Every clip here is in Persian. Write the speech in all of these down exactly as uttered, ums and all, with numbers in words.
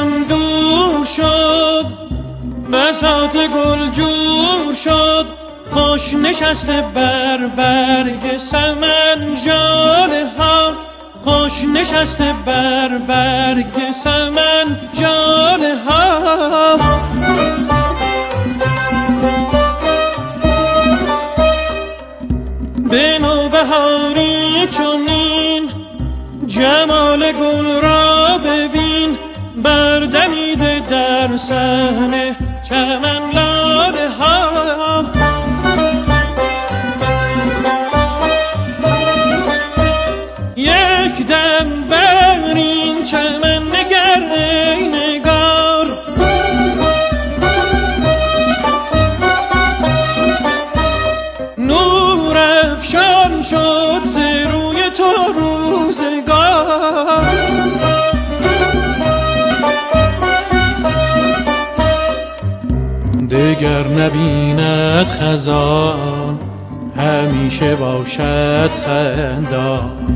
غم دور شد، بساط گل جور شد، خوش نشسته بر برگ سمن ژاله ها، خوش نشسته بر برگ سمن ژاله ها. به نوبهاری چنین جمال گل را ببین، بردمیده در صحن چمن لاله ها. یک دم بر این چمن نگر ای نگار، نور افشان شد ز روی تو روزگار. دگر نبیند خزان، همیشه باشد خندان.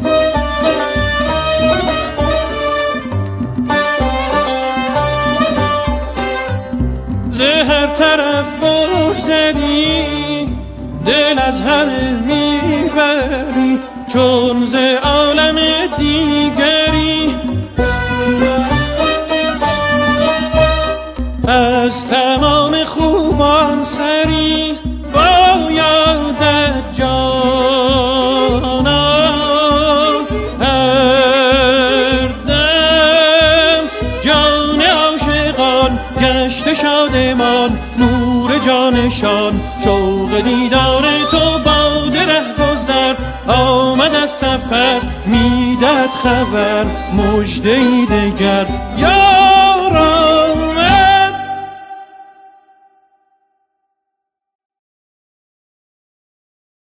ز هر طرف بگذری دل از همه میبری، چون ز عالم دیگری از تمام خوبان سری بایدت جانا. هر دم جان عاشقان گشت شادمان، نور جانشان شوق دیدار تو باد رهگذر. آمد از سفر میداد خبر مژده‌ای دگر، یا